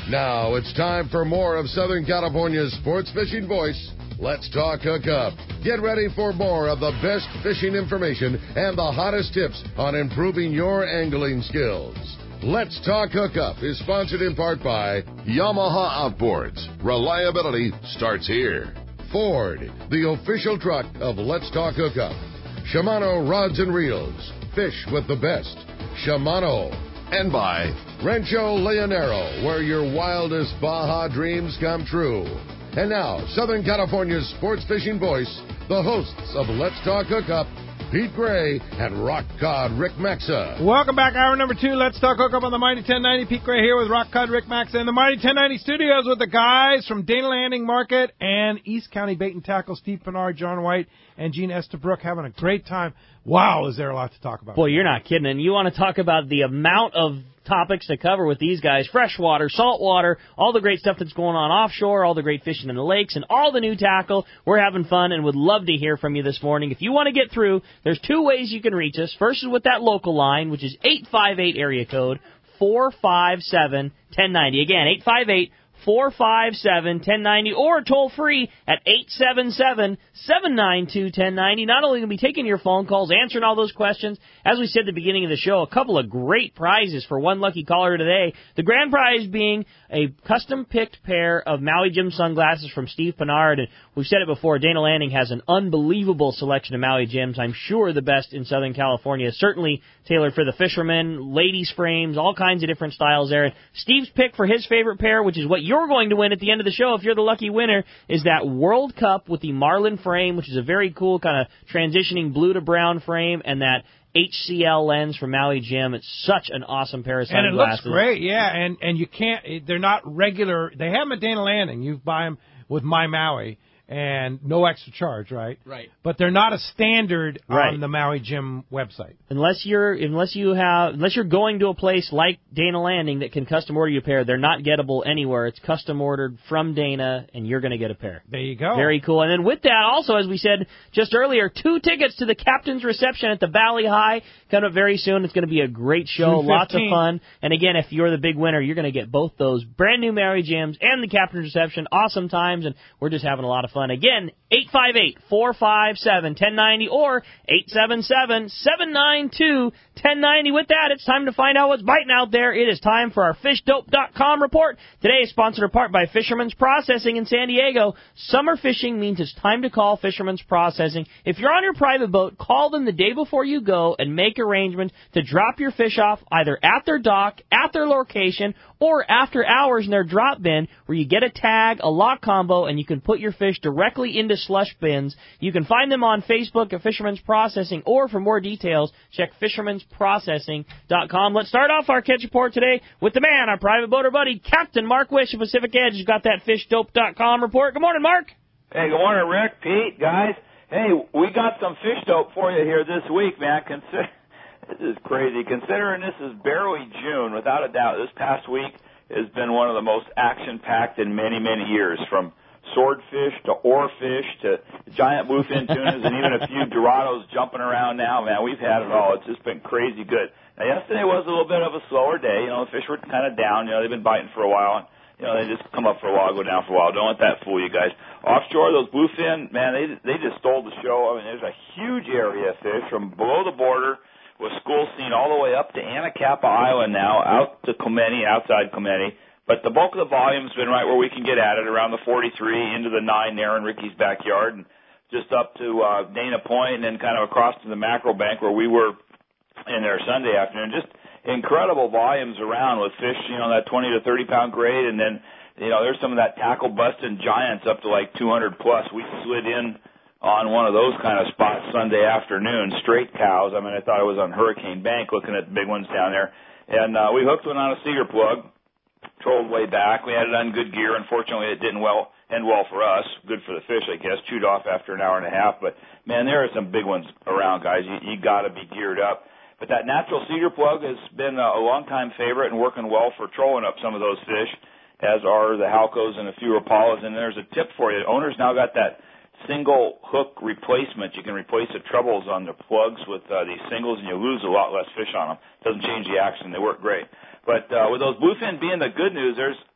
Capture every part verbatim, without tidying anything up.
Now it's time for more of Southern California's sports fishing voice. Let's talk hookup. Get ready for more of the best fishing information and the hottest tips on improving your angling skills. Let's Talk Hookup is sponsored in part by Yamaha Outboards. Reliability starts here. Ford, the official truck of Let's Talk Hookup. Shimano Rods and Reels. Fish with the best. Shimano. And by Rancho Leonero, where your wildest Baja dreams come true. And now, Southern California's sports fishing voice, the hosts of Let's Talk Hookup, Pete Gray and Rock Cod Rick Maxa. Welcome back, hour number two. Let's Talk Hookup on the Mighty ten ninety. Pete Gray here with Rock Cod Rick Maxa in the Mighty ten ninety studios with the guys from Dana Landing Market and East County Bait and Tackle, Steve Pinard, John White, and Gene Estabrook, having a great time. Wow, is there a lot to talk about. Boy, you're not kidding. And you want to talk about the amount of topics to cover with these guys: freshwater, saltwater, all the great stuff that's going on offshore, all the great fishing in the lakes, and all the new tackle. We're having fun and would love to hear from you this morning. If you want to get through, there's two ways you can reach us. First is with that local line, which is eight five eight area code four five seven, one zero nine zero. Again, eight five eight, four five seven, one zero nine zero, or toll free at eight seven seven, seven nine two, one zero nine zero. Not only going to be taking your phone calls, answering all those questions, as we said at the beginning of the show, a couple of great prizes for one lucky caller today. The grand prize being a custom-picked pair of Maui Jim sunglasses from Steve Pinard. And we've said it before, Dana Landing has an unbelievable selection of Maui Jims. I'm sure the best in Southern California. Certainly tailored for the fishermen, ladies' frames, all kinds of different styles there. And Steve's pick for his favorite pair, which is what you're going to win at the end of the show if you're the lucky winner, is that World Cup with the Marlin frame, which is a very cool kind of transitioning blue to brown frame, and that H C L lens from Maui Jim. It's such an awesome pair of sunglasses. And it looks great, yeah. And and you can't, they're not regular. They have them at Dana Landing. You buy them with My Maui, and no extra charge, right? Right. But they're not a standard Right. on the Maui Jim website. Unless you're unless you have unless you're going to a place like Dana Landing that can custom order you a pair, they're not gettable anywhere. It's custom ordered from Dana, and you're going to get a pair. There you go. Very cool. And then with that, also, as we said just earlier, two tickets to the captain's reception at the Valley High coming up very soon. It's going to be a great show, lots of fun. And again, if you're the big winner, you're going to get both those brand new Maui Jims and the captain's reception. Awesome times, and we're just having a lot of fun. Again, eight five eight, four five seven, one zero nine zero or eight seven seven, seven nine two, one zero nine zero. With that, it's time to find out what's biting out there. It is time for our fish dope dot com report. Today is sponsored in part by Fisherman's Processing in San Diego. Summer fishing means it's time to call Fisherman's Processing. If you're on your private boat, call them the day before you go and make arrangements to drop your fish off either at their dock, at their location, or after hours in their drop bin, where you get a tag, a lock combo, and you can put your fish directly into slush bins. You can find them on Facebook at Fisherman's Processing, or for more details, check fishermans processing dot com. Let's start off our catch report today with the man, our private boater buddy, Captain Mark Wish of Pacific Edge. He's got that fish dope dot com report. Good morning, Mark. Hey, good morning, Rick, Pete, guys. Hey, we got some fish dope for you here this week, man. Consider This is crazy. Considering this is barely June, without a doubt, this past week has been one of the most action-packed in many, many years, from swordfish to oarfish to giant bluefin tunas and even a few dorados jumping around now. Man, we've had it all. It's just been crazy good. Now, yesterday was a little bit of a slower day. You know, the fish were kind of down. You know, they've been biting for a while. And, you know, they just come up for a while, go down for a while. Don't let that fool you guys. Offshore, those bluefin, man, they they just stole the show. I mean, there's a huge area of fish from below the border with school scene all the way up to Anacapa Island now, out to Clemente, outside Clemente. But the bulk of the volume's been right where we can get at it, around the forty-three, into the nine there in Ricky's backyard, and just up to uh, Dana Point, and then kind of across to the Mackerel Bank where we were in there Sunday afternoon. Just incredible volumes around with fish, you know, that twenty to thirty pound grade, and then, you know, there's some of that tackle busting giants up to like two hundred plus. We slid in on one of those kind of spots Sunday afternoon, straight cows. I mean, I thought I was on Hurricane Bank looking at the big ones down there. And uh, we hooked one on a cedar plug, trolled way back. We had it on good gear. Unfortunately, it didn't well end well for us. Good for the fish, I guess. Chewed off after an hour and a half. But, man, there are some big ones around, guys. You, you got to be geared up. But that natural cedar plug has been a, a long-time favorite and working well for trolling up some of those fish, as are the Halcos and a few Rapalas. And there's a tip for you. The owner's now got that single hook replacement. You can replace the trebles on the plugs with uh, these singles, and you lose a lot less fish on them. Doesn't change the action. They work great. But uh, with those bluefin being the good news, there's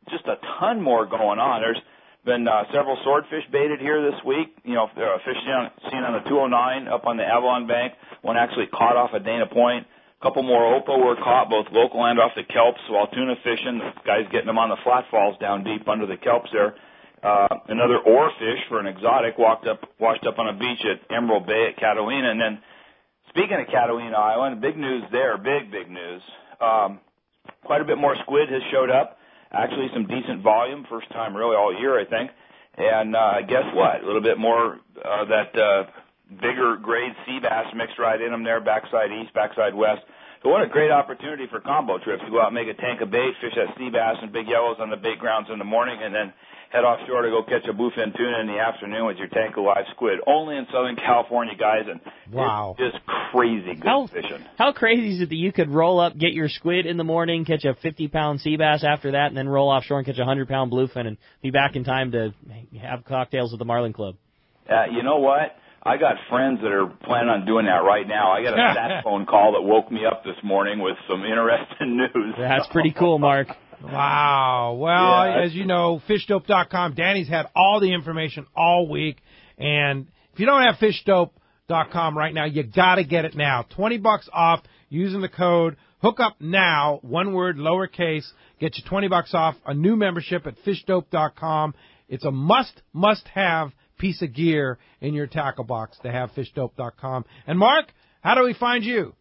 just a ton more going on. There's been uh, several swordfish baited here this week. You know, uh, fish seen, seen on the two oh nine up on the Avalon Bank. One actually caught off at Dana Point. A couple more Opa were caught, both local and off the kelps, while tuna fishing. The guy's getting them on the flat falls down deep under the kelps there. Uh, another oarfish for an exotic walked up, washed up on a beach at Emerald Bay at Catalina. And then, speaking of Catalina Island, big news there, big, big news. Um, quite a bit more squid has showed up. Actually, some decent volume, first time really all year, I think. And uh, guess what? A little bit more uh, that uh, bigger grade sea bass mixed right in them there, backside east, backside west. So what a great opportunity for combo trips to go out and make a tank of bait, fish that sea bass and big yellows on the bait grounds in the morning, and then head offshore to go catch a bluefin tuna in the afternoon with your tank of live squid. Only in Southern California, guys, and wow. It's just crazy good how, fishing. How crazy is it that you could roll up, get your squid in the morning, catch a fifty-pound sea bass after that, and then roll offshore and catch a one hundred-pound bluefin and be back in time to have cocktails with the Marlin Club? Uh, you know what? I got friends that are planning on doing that right now. I got a sat phone call that woke me up this morning with some interesting news. That's pretty cool, Mark. Wow. Well, Yeah. as you know, fish dope dot com, Danny's had all the information all week. And if you don't have fish dope dot com right now, you got to get it now. twenty bucks off using the code HOOKUPNOW, one word, lowercase. Get you twenty bucks off a new membership at fish dope dot com. It's a must, must have piece of gear in your tackle box to have fish dope dot com. And Mark, how do we find you?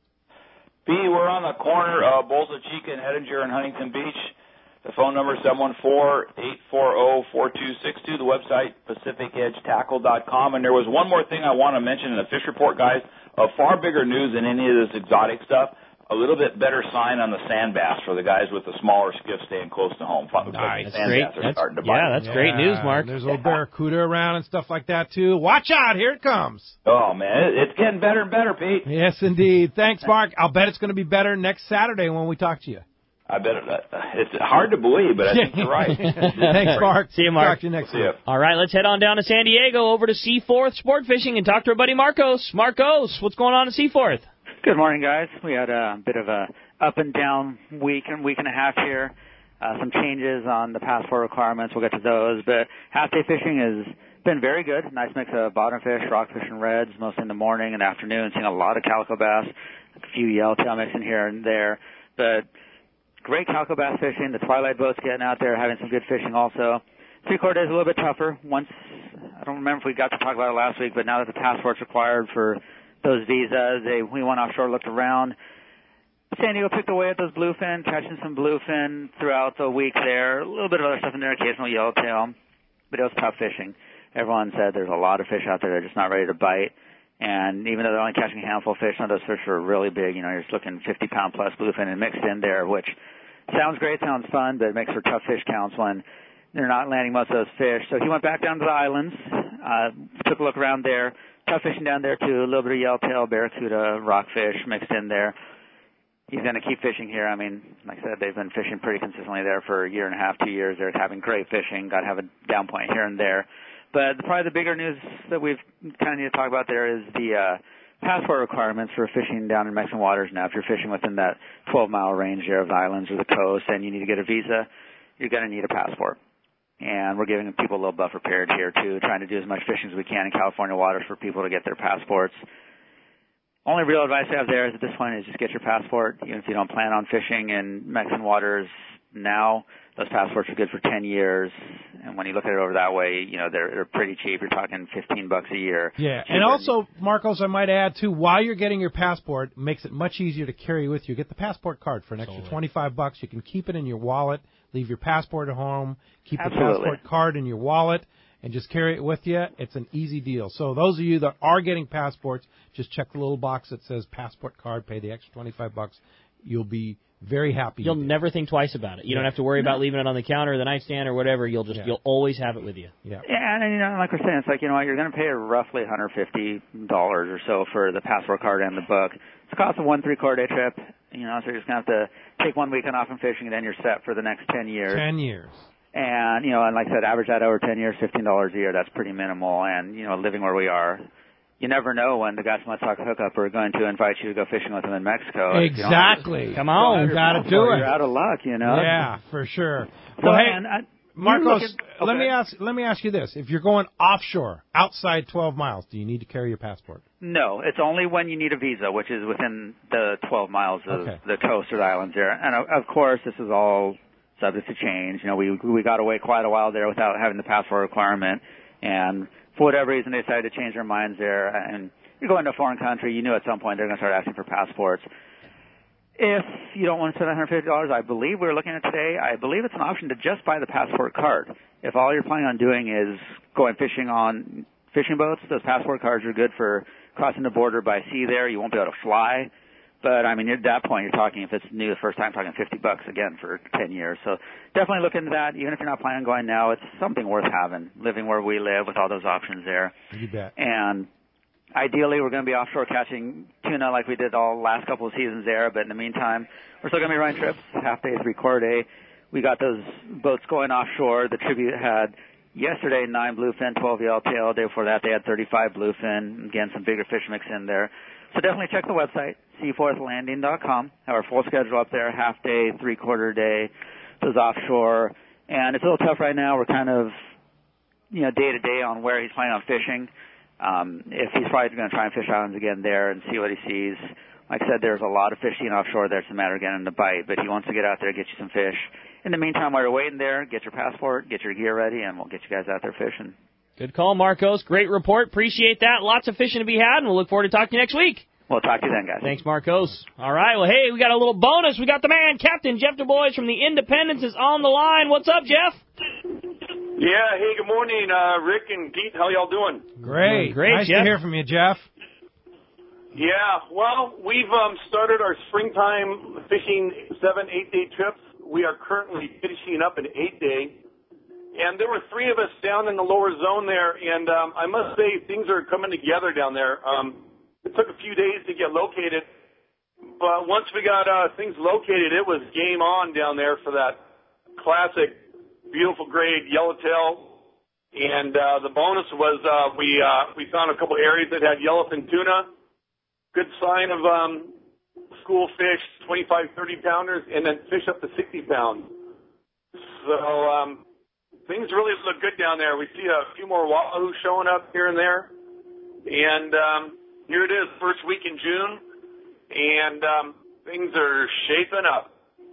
B, we're on the corner of Bolsa Chica and Hettinger and Huntington Beach. The phone number is seven one four, eight four zero, four two six two. The website, pacific edge tackle dot com. And there was one more thing I want to mention in the fish report, guys. Of far bigger news than any of this exotic stuff. A little bit better sign on the sand bass for the guys with the smaller skiff staying close to home. Nice. That's great. That's, to yeah, that's Yeah, great news, Mark. There's a little barracuda around and stuff like that, too. Watch out. Here it comes. Oh, man. It's getting better and better, Pete. Yes, indeed. Thanks, Mark. I'll bet it's going to be better next Saturday when we talk to you. I bet it, uh, it's hard to believe, but I think you're right. Thanks, Mark. See you, Mark. Talk to you next See ya. week. All right, let's head on down to San Diego over to Seaforth Sport Fishing and talk to our buddy Marcos. Marcos, what's going on at Seaforth? Good morning, guys. We had a bit of a up and down week and week and a half here. Uh, some changes on the passport requirements. We'll get to those. But half-day fishing has been very good. Nice mix of bottom fish, rockfish, and reds, mostly in the morning and afternoon. Seeing a lot of calico bass, a few yellowtail mixing here and there. But great calico bass fishing. The twilight boats getting out there, having some good fishing also. Three-quarter days a little bit tougher. Once, I don't remember if we got to talk about it last week, but now that the passport's required for those visas, they, we went offshore, looked around. San Diego picked away at those bluefin, catching some bluefin throughout the week there. A little bit of other stuff in there, occasional yellowtail, but it was tough fishing. Everyone said there's a lot of fish out there that are just not ready to bite. And even though they're only catching a handful of fish, some of those fish are really big. You know, you're just looking fifty-pound plus bluefin and mixed in there, which sounds great, sounds fun, but it makes for tough fish counts when they're not landing most of those fish. So he went back down to the islands, uh, took a look around there. Tough fishing down there, too. A little bit of yellowtail, barracuda, rockfish mixed in there. He's going to keep fishing here. I mean, like I said, they've been fishing pretty consistently there for a year and a half, two years. They're having great fishing. Got to have a down point here and there. But probably the bigger news that we've kind of need to talk about there is the uh, passport requirements for fishing down in Mexican waters now. If you're fishing within that twelve-mile range there of the islands or the coast and you need to get a visa, you're going to need a passport. And we're giving people a little buffer period here, too, trying to do as much fishing as we can in California waters for people to get their passports. Only real advice I have there is at this point is just get your passport, even if you don't plan on fishing in Mexican waters now. Those passports are good for ten years, and when you look at it over that way, you know, they're, they're pretty cheap. You're talking fifteen bucks a year. Yeah, and also, Marcos, I might add, too, while you're getting your passport, it makes it much easier to carry with you. Get the passport card for an extra totally. twenty-five bucks. You can keep it in your wallet, leave your passport at home, keep Absolutely. the passport card in your wallet, and just carry it with you. It's an easy deal. So those of you that are getting passports, just check the little box that says passport card, pay the extra twenty-five bucks. You'll be very happy. You'll you never think twice about it. You yeah. don't have to worry no. about leaving it on the counter or the nightstand or whatever. You'll just, yeah. you'll always have it with you. Yeah. Yeah, and, you know, like we're saying, it's like, you know what, you're going to pay roughly one hundred fifty dollars or so for the passport card and the book. It's the cost of one three-quarter day trip, you know, so you're just going to have to take one weekend off from fishing and then you're set for the next ten years. ten years. And, you know, and like I said, average that over ten years, fifteen dollars a year, that's pretty minimal. And, you know, living where we are, you never know when the guys from Let's Talk Hookup are going to invite you to go fishing with them in Mexico. Exactly. Come on. You got to do it. You're out of luck, you know. Yeah, for sure. So, Well, hey, and I, Marcos, at, okay. let me ask let me ask you this. If you're going offshore, outside twelve miles, do you need to carry your passport? No, it's only when you need a visa, which is within the twelve miles of Okay. the coast or the islands there. And, of, of course, this is all subject to change. You know, we we got away quite a while there without having the passport requirement. And for whatever reason, they decided to change their minds there. And you're going to a foreign country, you knew at some point they're going to start asking for passports. If you don't want to spend one hundred fifty dollars, I believe we were looking at today, I believe it's an option to just buy the passport card. If all you're planning on doing is going fishing on fishing boats, those passport cards are good for crossing the border by sea there. You won't be able to fly. But, I mean, at that point, you're talking, if it's new the first time, talking fifty bucks again for ten years. So definitely look into that. Even if you're not planning on going now, it's something worth having, living where we live with all those options there. You bet. And ideally, we're going to be offshore catching tuna like we did all last couple of seasons there. But in the meantime, we're still going to be running trips, half day, three-quarter day. We got those boats going offshore. The Tribute had yesterday nine bluefin, twelve yellowtail. The day before that, they had thirty-five bluefin. Again, some bigger fish mix in there. So definitely check the website, seaforth landing dot com. Have our full schedule up there, half day, three-quarter day, those offshore. And it's a little tough right now. We're kind of, you know, day to day on where he's planning on fishing. Um, if he's probably going to try and fish islands again there and see what he sees. Like I said, there's a lot of fishing offshore there. It's a matter of getting the bite, but he wants to get out there, get you some fish. In the meantime, while you're waiting there, get your passport, get your gear ready, and we'll get you guys out there fishing. Good call, Marcos. Great report. Appreciate that. Lots of fishing to be had, and we'll look forward to talking to you next week. We'll talk to you then, guys. Thanks, Marcos. All right. Well, hey, we got a little bonus. We got the man, Captain Jeff Du Bois from the Independence is on the line. What's up, Jeff? Yeah. Hey, good morning, uh, Rick and Pete. How y'all doing? Great. Great, Nice Jeff. to hear from you, Jeff. Yeah. Well, we've um, started our springtime fishing seven, eight-day trips. We are currently finishing up an eight-day. And there were three of us down in the lower zone there, and um, I must say things are coming together down there. Um, it took a few days to get located, but once we got uh, things located, it was game on down there for that classic, beautiful grade yellowtail. And uh, the bonus was uh, we uh, we found a couple areas that had yellowfin tuna, good sign of um, school fish, twenty-five, thirty pounders, and then fish up to sixty pounds. So um, things really look good down there. We see a few more wahoo showing up here and there. And um, here it is, first week in June, and um, things are shaping up.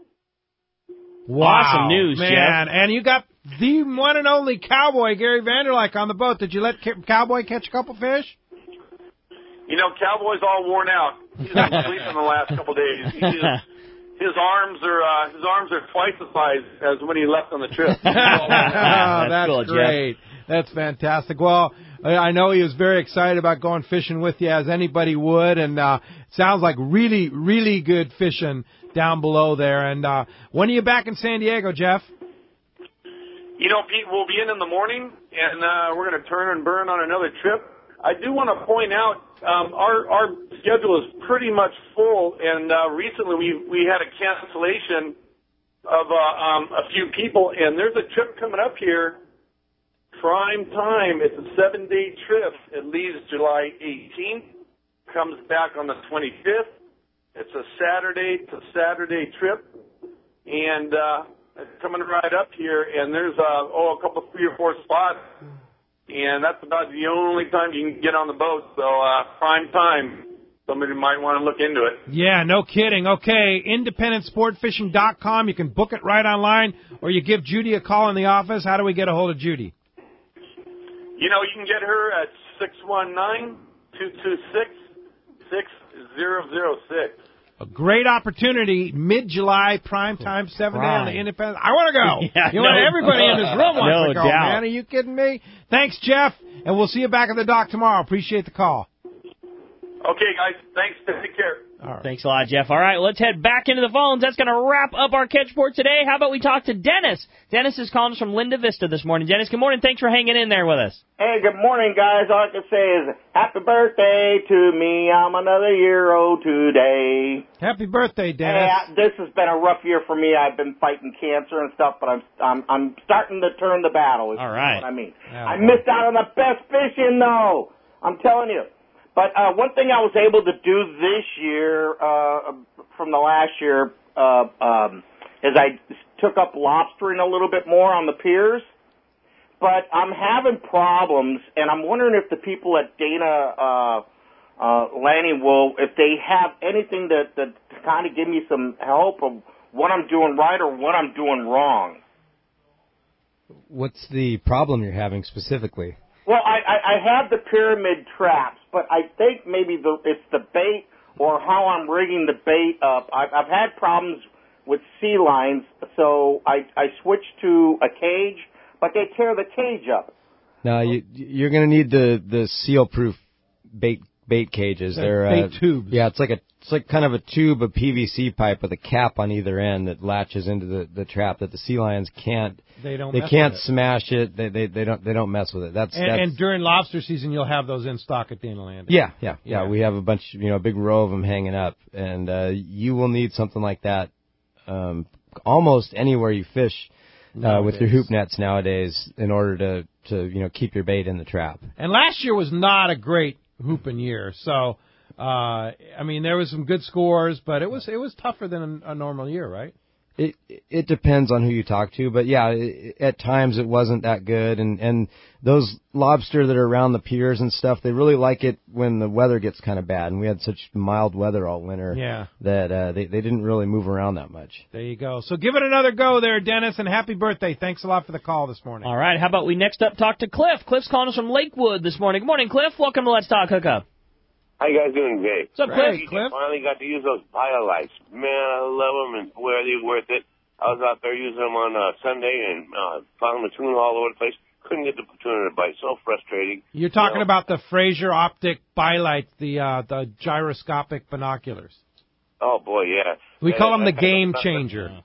Wow. Awesome news, man. Jeff. And you got the one and only Cowboy, Gary Vanderlyke, on the boat. Did you let Cowboy catch a couple fish? You know, Cowboy's all worn out. He's been sleeping the last couple of days. He is, his arms are uh, his arms are twice the size as when he left on the trip. Oh, that's, That's cool, great. Jeff. That's fantastic. Well, I know he was very excited about going fishing with you, as anybody would, and uh, it sounds like really, really good fishing down below there. And uh, when are you back in San Diego, Jeff? You know, Pete, we'll be in in the morning, and uh, we're going to turn and burn on another trip. I do want to point out um, our our schedule is pretty much full, and uh, recently we we had a cancellation of uh, um, a few people, and there's a trip coming up here, prime time. It's a seven-day trip. It leaves July eighteenth, comes back on the twenty-fifth. It's a Saturday to Saturday trip, and uh, it's coming right up here, and there's uh, oh a couple, three or four spots. And that's about the only time you can get on the boat. So uh, prime time, somebody might want to look into it. Yeah, no kidding. Okay, independent sport fishing dot com. You can book it right online, or you give Judy a call in the office. How do we get a hold of Judy? You know, you can get her at six one nine, two two six, six zero zero six. A great opportunity, mid-July, prime time, seven day on the Independent. I want to go. Yeah, you no, want everybody in this room wants no to go, doubt. man. Are you kidding me? Thanks, Jeff, and we'll see you back at the dock tomorrow. Appreciate the call. Okay, guys. Thanks. Take care. All right. Thanks a lot, Jeff. All right, let's head back into the phones. That's going to wrap up our catch report today. How about we talk to Dennis? Dennis is calling us from Linda Vista this morning. Dennis, good morning. Thanks for hanging in there with us. Hey, good morning, guys. All I can say is happy birthday to me. I'm another year old today. Happy birthday, Hey, Dennis. I, this has been a rough year for me. I've been fighting cancer and stuff, but I'm I'm I'm starting to turn the battle. Is All right. what I mean. Yeah. I missed out on the best fishing, though. I'm telling you. But uh, one thing I was able to do this year uh, from the last year uh, um, is I took up lobstering a little bit more on the piers. But I'm having problems, and I'm wondering if the people at Dana uh, uh, Landing will, if they have anything that, that to kind of give me some help of what I'm doing right or what I'm doing wrong. What's the problem you're having specifically? Well, I, I, I have the pyramid traps, but I think maybe the, it's the bait or how I'm rigging the bait up. I've, I've had problems with sea lines, so I, I switched to a cage, but they tear the cage up. No, you, you're going to need the, the seal-proof bait bait cages. They're, They're bait uh, tubes. Yeah, it's like a it's like kind of a tube of P V C pipe with a cap on either end that latches into the, the trap that the sea lions can't. They don't. They mess can't with it. smash it. They they they don't they don't mess with it. That's And, that's, and during lobster season, you'll have those in stock at Dana Landing. Yeah, yeah, yeah, Yeah. We have a bunch, you know, a big row of them hanging up, and uh, you will need something like that um, almost anywhere you fish uh, with your hoop nets nowadays in order to, to, you know, keep your bait in the trap. And last year was not a great hooping year, so uh, I mean there was some good scores, but it was it was tougher than a, a normal year, right? It it depends on who you talk to, but yeah, it, at times it wasn't that good, and and those lobster that are around the piers and stuff, they really like it when the weather gets kind of bad, and we had such mild weather all winter Yeah. that uh, they they didn't really move around that much. There you go. So give it another go there, Dennis, and happy birthday. Thanks a lot for the call this morning. All right, how about we next up talk to Cliff? Cliff's calling us from Lakewood this morning. Good morning, Cliff. Welcome to Let's Talk Hookup. How you guys doing today? What's up, Cliff? Cliff? Finally got to use those BioLites. Man, I love them, and boy, are they worth it. I was out there using them on uh, Sunday and uh, found the tuna all over the place. Couldn't get the tuna to bite. So frustrating. You're talking You know? about the Fraser Optic BioLite, the uh, the gyroscopic binoculars. Oh, boy, yeah. We yeah, call them the I- I- game I- changer.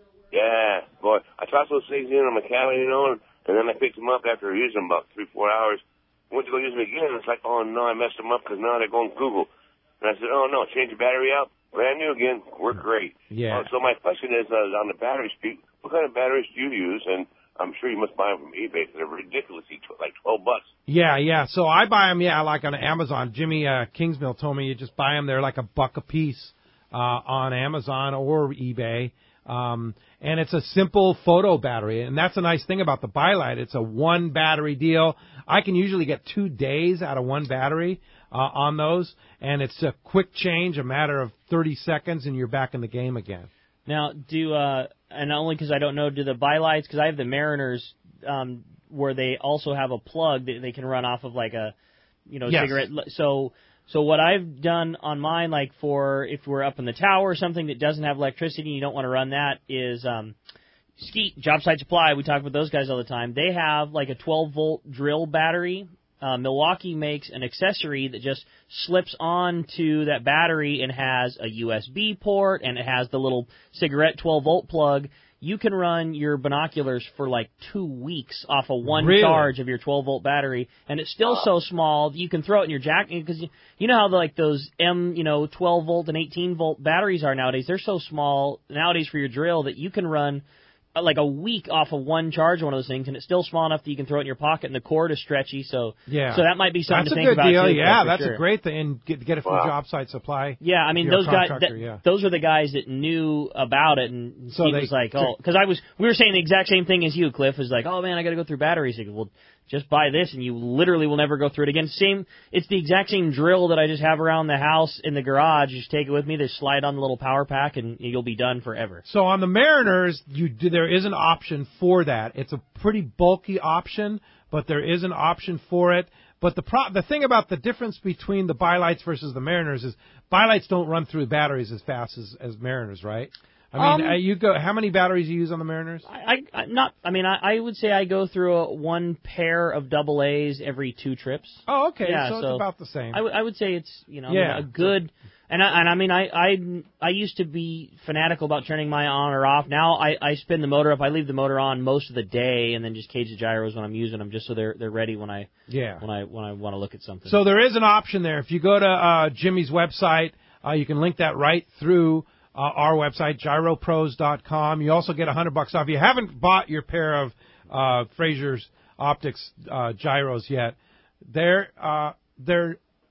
Yeah, boy. I tossed those things in on my cabin, you know, and, and then I picked them up after using them about three, four hours. Went to go use them again, and it's like, oh, no, I messed them up because now they're going Google. And I said, oh, no, change the battery out. Brand new again. Work great. Yeah. Uh, so my question is, uh, on the battery speed, what kind of batteries do you use? And I'm sure you must buy them from eBay because they're ridiculously, tw- like twelve bucks. Yeah, yeah. So I buy them, yeah, like on Amazon. Jimmy uh, Kingsmill told me you just buy them. They're like a buck a piece uh, on Amazon or eBay. Um, and it's a simple photo battery. And that's a nice thing about the BioLite. It's a one battery deal. I can usually get two days out of one battery uh, on those. And it's a quick change, a matter of thirty seconds, and you're back in the game again. Now, do uh, and only because I don't know, do the BioLites, because I have the Mariners um, where they also have a plug that they can run off of like a, you know, Yes. cigarette. So, so what I've done on mine, like for if we're up in the tower or something that doesn't have electricity and you don't want to run that, is um, Skeet, Job Site Supply. We talk about those guys all the time. They have like a twelve volt drill battery. Uh, Milwaukee makes an accessory that just slips onto that battery and has a U S B port, and it has the little cigarette twelve volt plug. You can run your binoculars for like two weeks off of one Really? charge of your twelve volt battery, and it's still so small that you can throw it in your jacket, because you, you know how the, like those M, you know, twelve volt and eighteen volt batteries are nowadays. They're so small nowadays for your drill that you can run uh, like a week off of one charge of one of those things, and it's still small enough that you can throw it in your pocket, and the cord is stretchy. So Yeah. so that might be something That's to a think good about deal. too. Yeah, for that's sure. a great thing. And get, get it from Wow. Job Site Supply. Yeah, I mean If you're a those guys. contractor, That, yeah. Those are the guys that knew about it, and So Steve they- was like, "Oh," because I was. We were saying the exact same thing as you, Cliff. Was like, "Oh man, I got to go through batteries." He goes, "Well, just buy this, and you literally will never go through it again." Same. It's the exact same drill that I just have around the house in the garage. You just take it with me. They slide on the little power pack, and you'll be done forever. So on the Mariners, you do, there is an option for that. It's a pretty bulky option, but there is an option for it. But the pro- the thing about the difference between the BioLites versus the Mariners is BioLites don't run through batteries as fast as, as Mariners, right? I mean, Um, uh, you go. How many batteries you use on the Mariners? I, I not. I mean, I, I would say I go through a, one pair of double A's every two trips. Oh, okay. Yeah, so, it's so about the same. I, w- I would say it's you know Yeah. a good. And I, and I mean, I, I I used to be fanatical about turning mine on or off. Now I, I spin the motor up. I leave the motor on most of the day, and then just cage the gyros when I'm using them, just so they're they're ready when I yeah. when I when I want to look at something. So there is an option there. If you go to uh, Jimmy's website, uh, you can link that right through uh, our website, gyro pros dot com. You also get one hundred bucks off. If you haven't bought your pair of uh, Fraser's Optics uh, gyros yet, they're uh, they're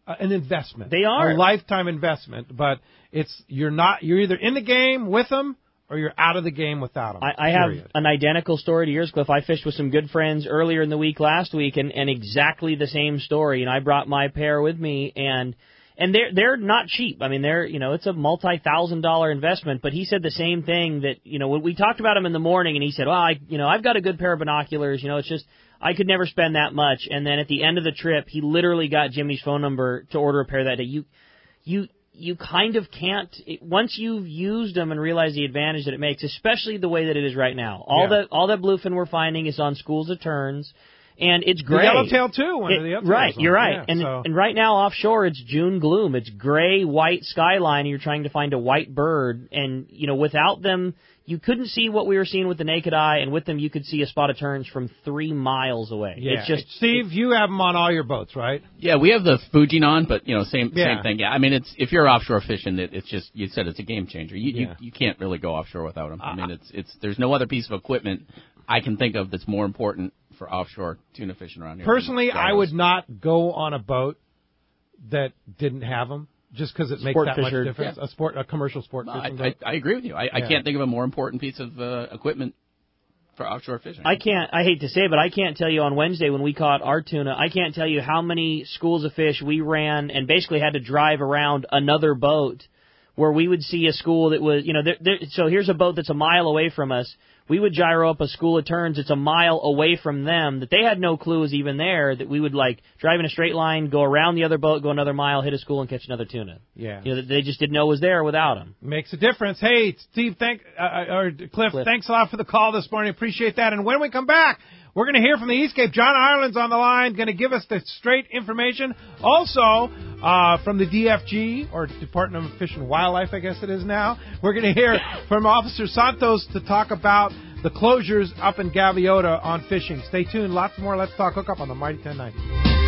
uh, an investment. They are. A lifetime investment, but it's you're not you're either in the game with them or you're out of the game without them. I, I have an identical story to yours, Cliff. I fished with some good friends earlier in the week last week, and, and exactly the same story. And I brought my pair with me, and and they're they're not cheap. I mean, they're you know it's a multi-thousand dollar investment. But he said the same thing that you know when we talked about him in the morning, and he said, well, I you know I've got a good pair of binoculars. You know, it's just I could never spend that much. And then at the end of the trip, he literally got Jimmy's phone number to order a pair that day. You you. You kind of can't, it, once you've used them and realize the advantage that it makes, especially the way that it is right now. All yeah. that all that bluefin we're finding is on schools of turns, and it's great. The yellowtail, too. One it, of the right, you're right. Yeah, and so. and right now offshore, it's June gloom. It's gray, white skyline, and you're trying to find a white bird. And, you know, without them, you couldn't see what we were seeing with the naked eye, and with them, you could see a spot of terns from three miles away. Yeah. It's just Steve, it, you have them on all your boats, right? Yeah, we have the Fujinon, but, you know, same yeah. same thing. Yeah, I mean, it's if you're offshore fishing, it, it's just, you said it's a game changer. You, yeah. you you can't really go offshore without them. I mean, it's it's there's no other piece of equipment I can think of that's more important for offshore tuna fishing around here. Personally, I would not go on a boat that didn't have them. Just because it makes sport that fisher, much difference, yeah. a sport, a commercial sport No, fishing I, boat. I, I agree with you. I, yeah. I can't think of a more important piece of uh, equipment for offshore fishing. I can't, I hate to say it, but I can't tell you on Wednesday when we caught our tuna, I can't tell you how many schools of fish we ran and basically had to drive around another boat where we would see a school that was, you know, there, there, so here's a boat that's a mile away from us. We would gyro up a school of turns that's a mile away from them that they had no clue was even there, that we would, like, drive in a straight line, go around the other boat, go another mile, hit a school, and catch another tuna. Yeah. You know, they just didn't know was there without them. Makes a difference. Hey, Steve, thank, uh, or Cliff, Cliff, thanks a lot for the call this morning. Appreciate that. And when we come back, we're going to hear from the East Cape. John Ireland's on the line, going to give us the straight information. Also, uh, from the D F G, or Department of Fish and Wildlife, I guess it is now, we're going to hear from Officer Santos to talk about the closures up in Gaviota on fishing. Stay tuned. Lots more Let's Talk Hookup on the Mighty ten ninety.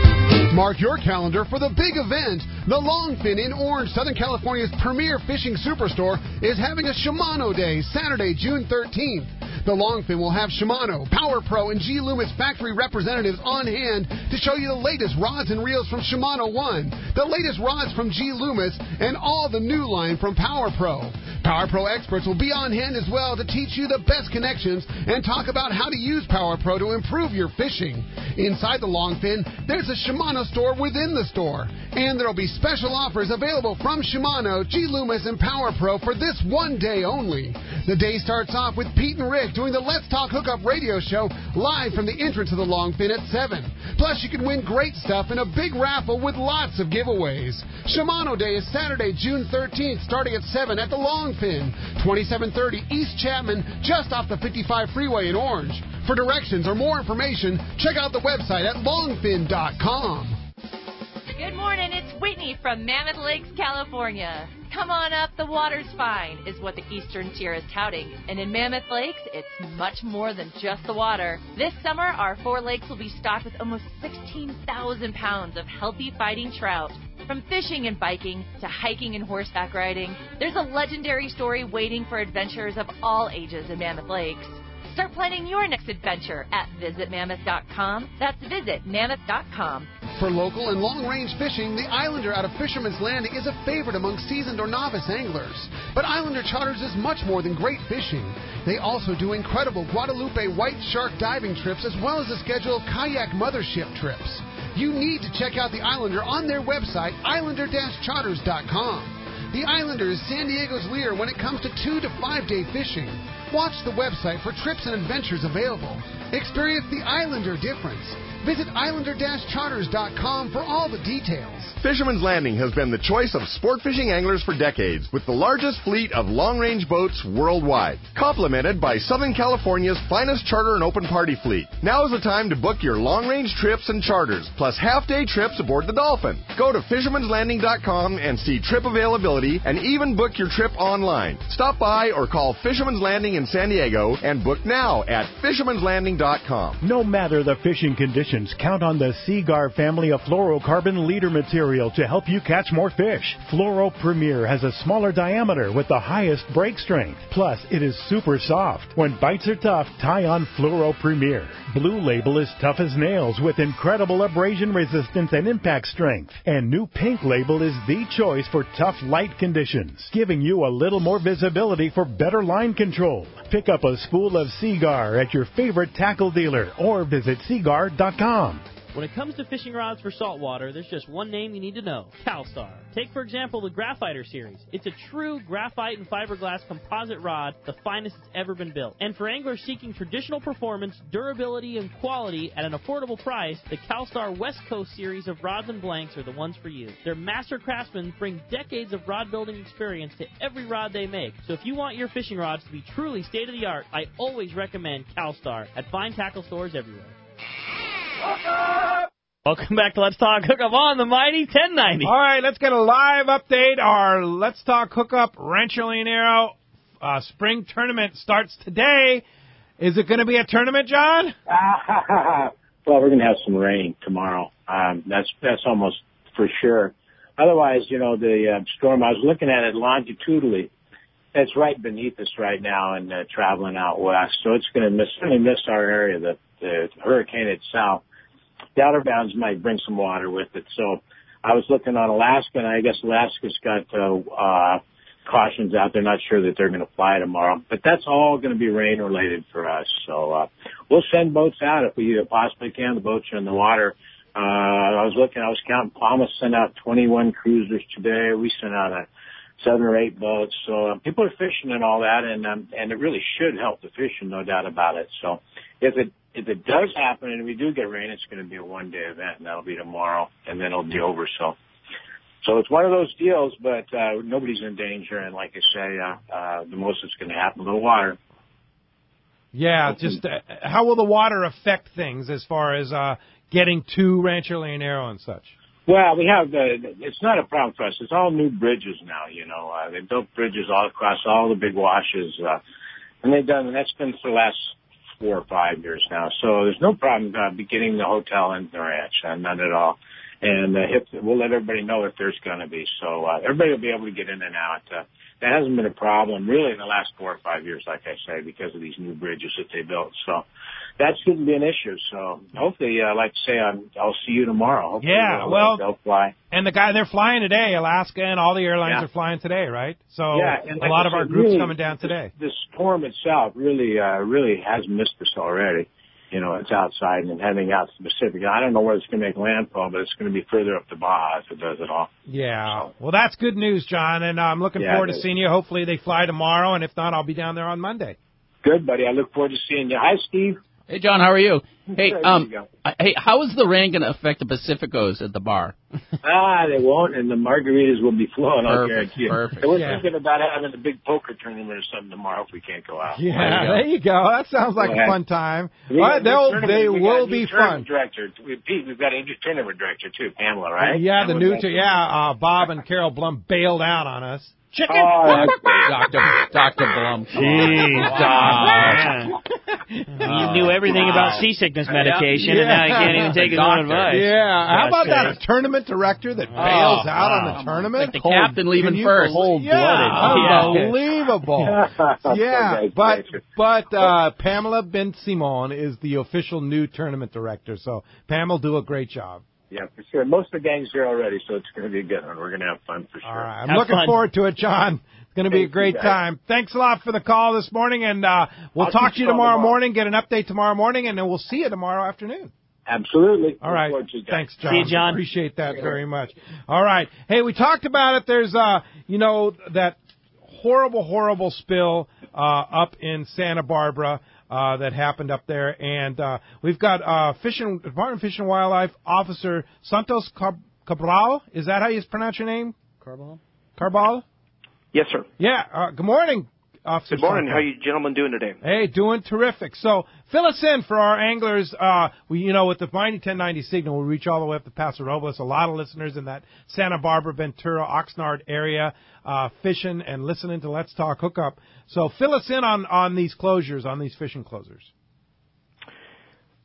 Mark your calendar for the big event. The Longfin in Orange, Southern California's premier fishing superstore, is having a Shimano Day, Saturday, June thirteenth. The Longfin will have Shimano, Power Pro, and G. Loomis factory representatives on hand to show you the latest rods and reels from Shimano One, the latest rods from G. Loomis, and all the new line from Power Pro. Power Pro experts will be on hand as well to teach you the best connections and talk about how to use Power Pro to improve your fishing. Inside the Longfin, there's a Shimano store within the store, and there will be special offers available from Shimano, G. Loomis, and Power Pro for this one day only. The day starts off with Pete and Rick doing the Let's Talk Hookup radio show live from the entrance of the Longfin at seven. Plus, you can win great stuff in a big raffle with lots of giveaways. Shimano Day is Saturday, June thirteenth, starting at seven at the Longfin, twenty-seven thirty East Chapman, just off the fifty-five freeway in Orange. For directions or more information, check out the website at longfin dot com. Good morning, it's Whitney from Mammoth Lakes, California. Come on up, the water's fine, is what the Eastern Tier is touting. And in Mammoth Lakes, it's much more than just the water. This summer, our four lakes will be stocked with almost sixteen thousand pounds of healthy fighting trout. From fishing and biking to hiking and horseback riding, there's a legendary story waiting for adventurers of all ages in Mammoth Lakes. Start planning your next adventure at visit mammoth dot com. That's visit mammoth dot com. For local and long-range fishing, the Islander out of Fisherman's Landing is a favorite among seasoned or novice anglers. But Islander Charters is much more than great fishing. They also do incredible Guadalupe white shark diving trips as well as a schedule of kayak mothership trips. You need to check out the Islander on their website, islander dash charters dot com. The Islander is San Diego's leader when it comes to two to five day fishing. Watch the website for trips and adventures available. Experience the Islander difference. Visit islander dash charters dot com for all the details. Fisherman's Landing has been the choice of sport fishing anglers for decades, with the largest fleet of long-range boats worldwide, complemented by Southern California's finest charter and open party fleet. Now is the time to book your long-range trips and charters, plus half-day trips aboard the Dolphin. Go to fishermans landing dot com and see trip availability, and even book your trip online. Stop by or call Fisherman's Landing in San Diego and book now at fishermans landing dot com. No matter the fishing conditions, count on the Seaguar family of fluorocarbon leader material to help you catch more fish. Fluoro Premier has a smaller diameter with the highest break strength. Plus, it is super soft. When bites are tough, tie on Fluoro Premier. Blue Label is tough as nails with incredible abrasion resistance and impact strength. And new Pink Label is the choice for tough light conditions, giving you a little more visibility for better line control. Pick up a spool of Seaguar at your favorite tackle dealer or visit seaguar dot com. When it comes to fishing rods for saltwater, there's just one name you need to know, CalStar. Take, for example, the Graphiter series. It's a true graphite and fiberglass composite rod, the finest it's ever been built. And for anglers seeking traditional performance, durability, and quality at an affordable price, the CalStar West Coast series of rods and blanks are the ones for you. Their master craftsmen bring decades of rod building experience to every rod they make. So if you want your fishing rods to be truly state-of-the-art, I always recommend CalStar at fine tackle stores everywhere. Welcome back to Let's Talk Hookup on the Mighty ten ninety. All right, let's get a live update. Our Let's Talk Hookup Rancho Leonero uh, spring tournament starts today. Is it going to be a tournament, John? Well, we're going to have some rain tomorrow. Um, that's that's almost for sure. Otherwise, you know, the uh, storm, I was looking at it longitudinally. It's right beneath us right now and uh, traveling out west. So it's going to miss, certainly miss our area, the, the hurricane itself. The outer bounds might bring some water with it. So I was looking on Alaska, and I guess Alaska's got uh, uh, cautions out there. Not sure that they're going to fly tomorrow. But that's all going to be rain-related for us. So uh, we'll send boats out if we possibly can. The boats are in the water. Uh, I was looking, I was counting. Palma sent out twenty-one cruisers today. We sent out a seven or eight boats. So uh, people are fishing and all that, and um, and it really should help the fishing, no doubt about it. So if it if it does happen and we do get rain, it's going to be a one-day event, and that'll be tomorrow, and then it'll be over. So so it's one of those deals, but uh, nobody's in danger, and like I say, uh, uh, the most that's going to happen, a little water. Yeah, just uh, how will the water affect things as far as uh, getting to Rancho Leonero and such? Well, we have the, it's not a problem for us. It's all new bridges now, you know. Uh, they built bridges all across all the big washes, uh, and they've done, and that's been for the last four or five years now. So there's no problem uh, getting the hotel and the ranch, uh, none at all. And uh, if, we'll let everybody know if there's going to be. So uh, everybody will be able to get in and out. Uh, that hasn't been a problem really in the last four or five years, like I say, because of these new bridges that they built. So that shouldn't be an issue. So hopefully, uh, like I say, I'm, I'll see you tomorrow. Hopefully, yeah, they'll, well, they'll fly. And the guy, they're flying today, Alaska and all the airlines Yeah. are flying today, right? So yeah, and a like lot I of our said, groups really, coming down today. The storm itself really, uh, really has missed us already. You know, it's outside and heading out to the Pacific. I don't know where it's going to make landfall, but it's going to be further up the Baja if it does at all. Yeah. So. Well, that's good news, John, and I'm looking Yeah, forward to it is. seeing you. Hopefully they fly tomorrow, and if not, I'll be down there on Monday. Good, buddy. I look forward to seeing you. Hi, Steve. Hey, John, how are you? Hey, Good, um, there you I- hey, how is the rain going to affect the Pacificos at the bar? Ah, they won't, and the margaritas will be flowing, I'll Perfect, guarantee you. perfect. So we're Yeah. thinking about having a big poker tournament or something tomorrow if we can't go out. Yeah, There you go. there you go. That sounds like Go a ahead. fun time. We All got a right, new they'll, tournament. they We got will a new be tournament fun. Director. We, Pete, we've got a new tournament director, too, Pamela, right? Yeah, the Pamela new, Becker. t- yeah, uh, Bob and Carol Blum bailed out on us. Chicken. Oh, that's great. Doctor Doctor Blum. come Jeez, on. Doc. You knew everything about seasickness medication, and now you can't even take his own Doctor. advice. Yeah, how about Gosh, that? A tournament director that bails Oh, out on wow. the tournament? Like the captain leaving Can you first. believe- Yeah, Cold-blooded. unbelievable. yeah, Okay, but great. but uh, Pamela Ben Simon is the official new tournament director. So Pam will do a great job. Yeah, for sure. Most of the gang's here already, so it's going to be a good one. We're going to have fun for sure. All right, I'm Have looking fun. forward to it, John. It's going to be a Thank you, great guys. time. Thanks a lot for the call this morning, and uh, we'll I'll talk keep to you you on tomorrow, tomorrow. morning, get an update tomorrow morning, and then we'll see you tomorrow afternoon. Absolutely. All Look right. forward to it, guys. Thanks, John. See you, John. Appreciate that very much. All right. Hey, we talked about it. There's, uh, you know, that horrible, horrible spill uh, up in Santa Barbara uh, that happened up there, and uh, we've got uh, Fishing Department of Fish and Wildlife Officer Santos Cab- Cabral. Is that how you pronounce your name? Carball? Carbal? Yes, sir. Yeah. Uh, good morning, Officer. Good morning. Santos. How you gentlemen doing today? Hey, doing terrific. So fill us in for our anglers. Uh, we, you know, with the Mighty ten ninety signal, we reach all the way up to Paso Robles. A lot of listeners in that Santa Barbara, Ventura, Oxnard area uh, fishing and listening to Let's Talk Hookup. So fill us in on, on these closures, on these fishing closures.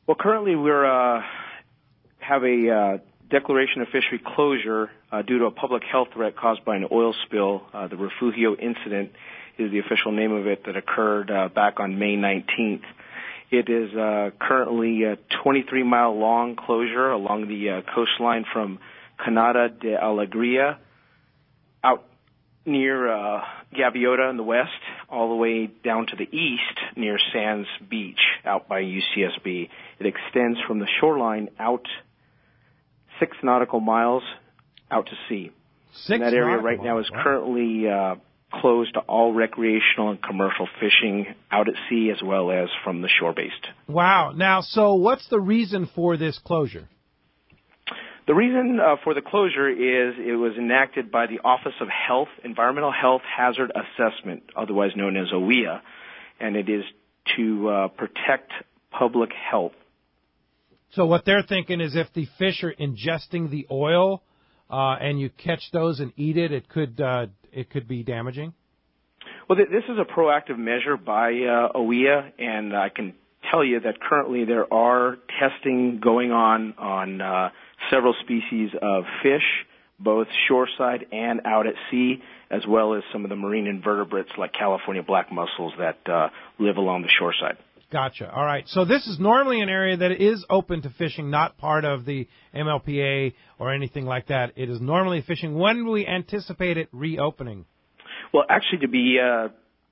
Well, currently we're uh, have a uh, declaration of fishery closure uh, due to a public health threat caused by an oil spill. Uh, the Refugio incident is the official name of it, that occurred uh, back on May nineteenth. It is uh, currently a twenty-three mile long closure along the uh, coastline from Canada de Alegria out near uh, Gaviota in the west, all the way down to the east near Sands Beach out by U C S B. It extends from the shoreline out six nautical miles out to sea. Six and that area nautical right now is miles. Wow. currently uh, closed to all recreational and commercial fishing out at sea as well as from the shore-based. Wow. Now, so what's the reason for this closure? The reason uh, for the closure is it was enacted by the Office of Health, Environmental Health Hazard Assessment, otherwise known as O E A, and it is to uh, protect public health. So what they're thinking is if the fish are ingesting the oil uh, and you catch those and eat it, it could uh, it could be damaging? Well, th- this is a proactive measure by uh, O E A, and I can tell you that currently there are testing going on on uh, several species of fish, both shoreside and out at sea, as well as some of the marine invertebrates like California black mussels that uh, live along the shoreside. Gotcha. All right. So this is normally an area that is open to fishing, not part of the M L P A or anything like that. It is normally fishing. When do we anticipate it reopening? Well, actually, to be uh,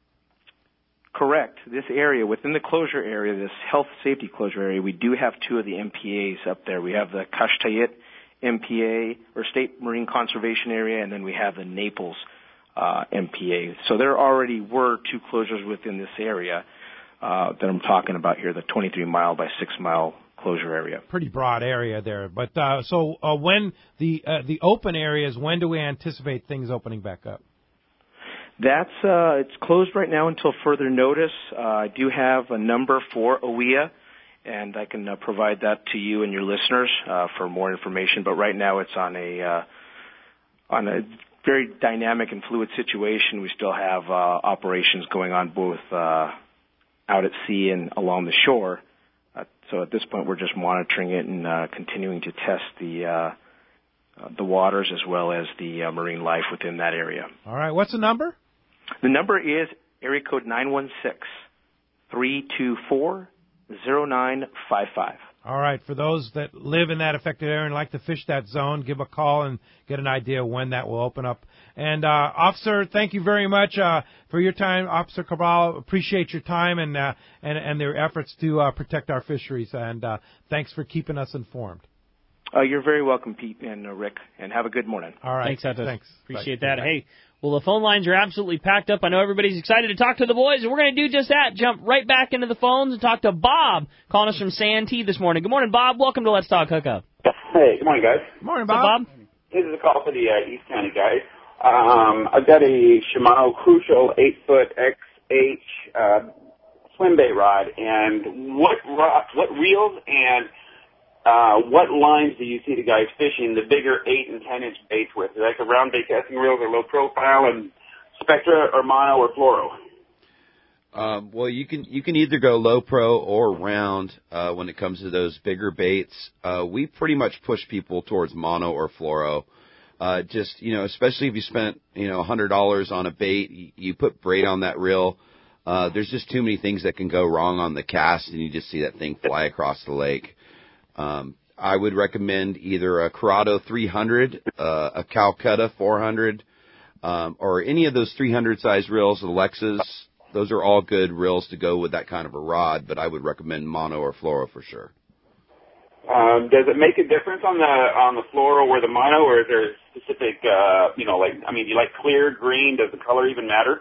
correct, this area, within the closure area, this health safety closure area, we do have two of the M P As up there. We have the Kashtayit M P A, or State Marine Conservation Area, and then we have the Naples uh, M P A. So there already were two closures within this area uh, that I'm talking about here, the twenty-three mile by six mile closure area. Pretty broad area there. But uh, so uh, when the uh, the open areas, when do we anticipate things opening back up? That's uh, it's closed right now until further notice. Uh, I do have a number for O E A, and I can uh, provide that to you and your listeners uh, for more information. But right now, it's on a uh, on a very dynamic and fluid situation. We still have uh, operations going on both uh, out at sea and along the shore. Uh, so at this point, we're just monitoring it and uh, continuing to test the uh, uh, the waters as well as the uh, marine life within that area. All right. What's the number? The number is area code nine one six, three two four, zero nine five five. All right. For those that live in that affected area and like to fish that zone, give a call and get an idea when that will open up. And, uh, Officer, thank you very much uh, for your time. Officer Cabral, appreciate your time and uh, and, and their efforts to uh, protect our fisheries. And uh, thanks for keeping us informed. Uh, you're very welcome, Pete and uh, Rick, and have a good morning. All right. Thanks, Atos. Thanks. Appreciate Bye. that. Hey, well, the phone lines are absolutely packed up. I know everybody's excited to talk to the boys, and we're going to do just that, jump right back into the phones and talk to Bob, calling us from Santee this morning. Good morning, Bob. Welcome to Let's Talk Hookup. Hey, good morning, guys. Good morning, Bob. Bob. This is a call for the uh, East County guys. Um, I've got a Shimano Crucial eight foot X H uh, swim bait rod, and what rod, what reels and uh, what lines do you see the guys fishing the bigger eight and ten inch baits with? Like the round bait casting reels or low profile, and Spectra or mono or fluoro? Um, well, you can you can either go low pro or round uh, when it comes to those bigger baits. Uh, we pretty much push people towards mono or fluoro. Uh, just, you know, especially if you spent, you know, one hundred dollars on a bait, you, you put braid on that reel. Uh, there's just too many things that can go wrong on the cast, and you just see that thing fly across the lake. Um, I would recommend either a Corrado three hundred, uh, a Calcutta four hundred, um, or any of those three hundred size reels, the Lexus. Those are all good reels to go with that kind of a rod, but I would recommend mono or fluoro for sure. Um, does it make a difference on the on the fluoro or the mono, or is there a specific, uh, you know, like, I mean, do you like clear, green? Does the color even matter?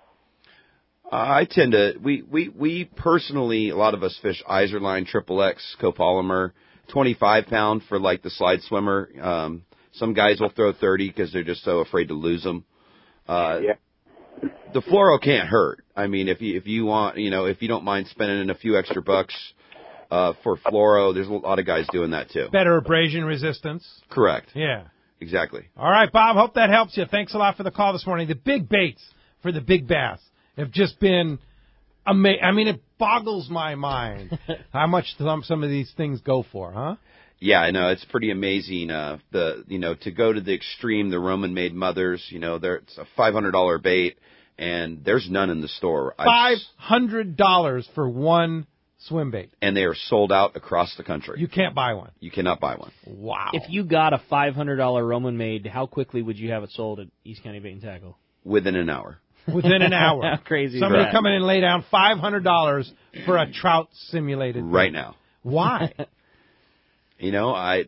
Uh, I tend to, we, we, we personally, a lot of us fish Izerline Triple X copolymer, twenty-five pound for like the slide swimmer. Um, some guys will throw thirty because they're just so afraid to lose them. Uh, yeah. The fluoro can't hurt. I mean, if you, if you want, you know, if you don't mind spending in a few extra bucks, uh, for fluoro, there's a lot of guys doing that too. Better abrasion resistance. Correct. Yeah. Exactly. All right, Bob, hope that helps you. Thanks a lot for the call this morning. The big baits for the big bass have just been Ama- I mean, it boggles my mind how much some some of these things go for, huh? Yeah, I know. It's pretty amazing. Uh, the you know to go to the extreme, the Roman-made mothers. You know, they're it's a five hundred dollar bait, and there's none in the store. Five hundred dollars for one swim bait, and they are sold out across the country. You can't buy one. You cannot buy one. Wow. If you got a five hundred dollar Roman made, how quickly would you have it sold at East County Bait and Tackle? Within an hour. Within an hour. How crazy Somebody is that? come in and lay down five hundred dollars for a trout simulated Right bait. now. Why? You know, I,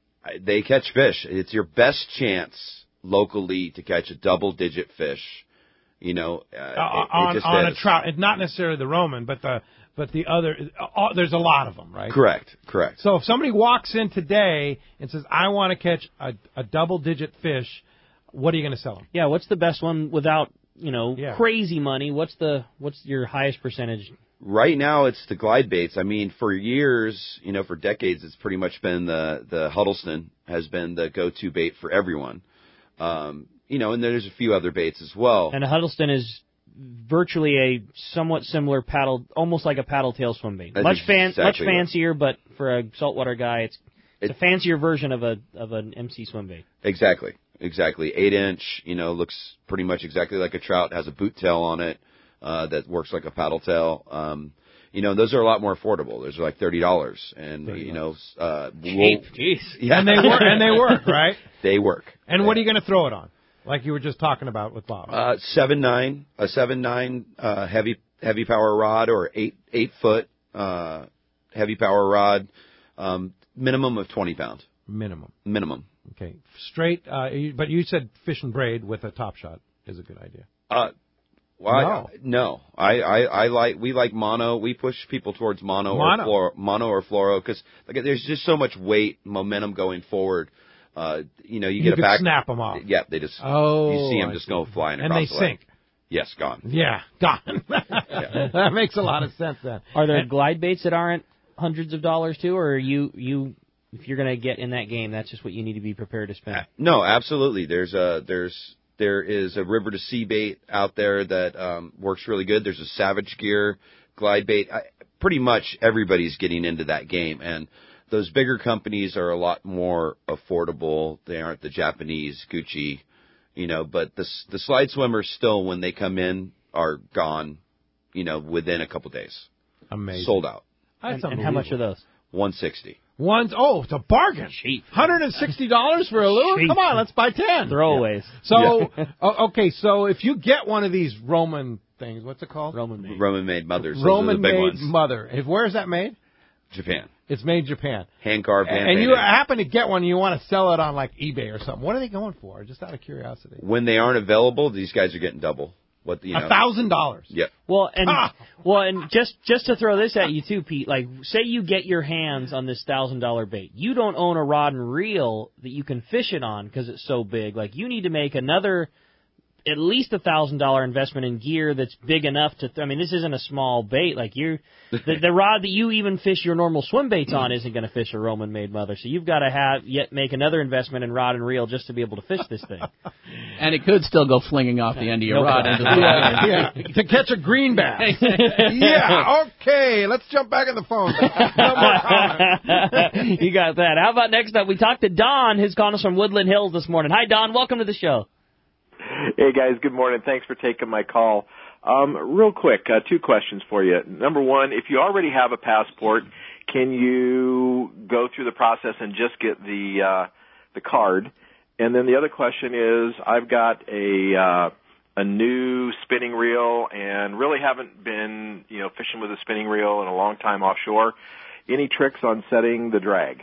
I they catch fish. It's your best chance locally to catch a double-digit fish. You know, uh, Uh, it, on it just on a is. trout, It's not necessarily the Roman, but the but the other. Uh, there's a lot of them, right? Correct, correct. So if somebody walks in today and says, "I want to catch a, a double-digit fish," what are you going to sell them? Yeah, what's the best one without, you know, Yeah. crazy money? What's the what's your highest percentage? Right now, it's the glide baits. I mean, for years, you know, for decades, it's pretty much been the the Huddleston has been the go-to bait for everyone. Um, you know, and there's a few other baits as well. And a Huddleston is virtually a somewhat similar paddle, almost like a paddle tail swim bait. That's Much fan, exactly much right. fancier, but for a saltwater guy, it's it's It- a fancier version of a of an M C swim bait. Exactly, exactly. Eight inch, you know, looks pretty much exactly like a trout. Has a boot tail on it uh, that works like a paddle tail. Um, you know, those are a lot more affordable. Those are like thirty dollars, and you know, uh, Cheap, we'll- jeez. Yeah, And they work. And they work, right? They work. And what are you going to throw it on? Like you were just talking about with Bob. Uh, seven nine, a seven nine uh, heavy heavy power rod, or eight eight foot uh, heavy power rod, um, minimum of twenty pound. Minimum. Minimum. Okay. Straight. Uh, you- but you said fish and braid with a top shot is a good idea. Uh, well, I, no, I, I, I like we like mono. We push people towards mono, Mono. or fluoro, mono or fluoro because like there's just so much weight, momentum going forward. Uh, you know, you, You get could a back. snap 'em off. Yeah, they just. Oh, you see them I just see. go flying And across they the lake. sink. Yes, gone. Yeah, gone. That makes a lot of sense then. Are there And- glide baits that aren't hundreds of dollars too, or are you you if you're going to get in that game, that's just what you need to be prepared to spend? No, absolutely. There's a there's there is a river to sea bait out there that um, works really good. There's a Savage Gear glide bait. I, pretty much everybody's getting into that game, and those bigger companies are a lot more affordable. They aren't the Japanese Gucci, you know. But the the slide swimmers still, when they come in, are gone, you know, within a couple days. Amazing. Sold out. That's And, and how much are those? One sixty. One's oh, it's a bargain. Cheap. one hundred sixty dollars for a lure? Cheap. Come on, let's buy ten. Throwaways. So, o- okay, so if you get one of these Roman things, what's it called? Roman made. Roman made mothers. Those are Roman the big made ones. mother. If, where is that made? Japan. It's made in Japan. Hand carved, hand And you painted. happen to get one and you want to sell it on like eBay or something. What are they going for? Just out of curiosity. When they aren't available, these guys are getting double. What the, you know? A thousand dollars. Yep. Well, and Ah! well, and just just to throw this at you too, Pete. Like, say you get your hands on this thousand dollar bait, you don't own a rod and reel that you can fish it on because it's so big. Like, you need to make another at least a thousand dollar investment in gear that's big enough to. Th- I mean, this isn't a small bait. Like you're the, the rod that you even fish your normal swim baits on isn't going to fish a Roman made mother. So you've got to have yet make another investment in rod and reel just to be able to fish this thing. And it could still go flinging off the end of your No rod problem. into the water. yeah, yeah. To catch a green bass. yeah, okay. Let's jump back in the phone. No more comments. You got that. How about next up? We talked to Don, who's calling us from Woodland Hills this morning. Hi, Don. Welcome to the show. Hey, guys. Good morning. Thanks for taking my call. Um, real quick, uh, two questions for you. Number one, if you already have a passport, can you go through the process and just get the uh, the card? And then the other question is, I've got a uh, a new spinning reel and really haven't been, you know, fishing with a spinning reel in a long time offshore. Any tricks on setting the drag?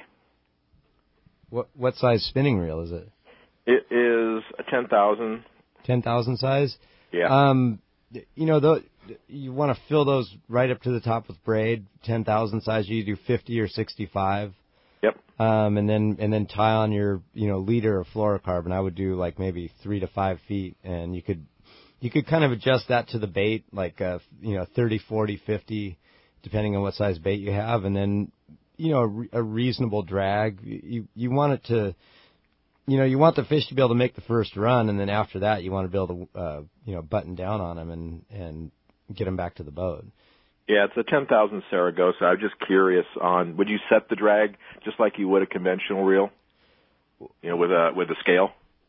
What what size spinning reel is it? It is a ten thousand. ten thousand size? Yeah. Um, you know, the, you want to fill those right up to the top with braid, ten thousand size. You do fifty or sixty-five. Yep. Um, and then and then tie on your, you know, leader or fluorocarbon. I would do like maybe three to five feet, and you could you could kind of adjust that to the bait, like uh, you know, thirty, forty, fifty, depending on what size bait you have, and then you know, a, re- a reasonable drag. You you want it to. You know, you want the fish to be able to make the first run, and then after that, you want to be able to, uh, you know, button down on them and and get them back to the boat. Yeah, it's a ten thousand Saragossa. I'm just curious on, would you set the drag just like you would a conventional reel? You know, with a with a scale?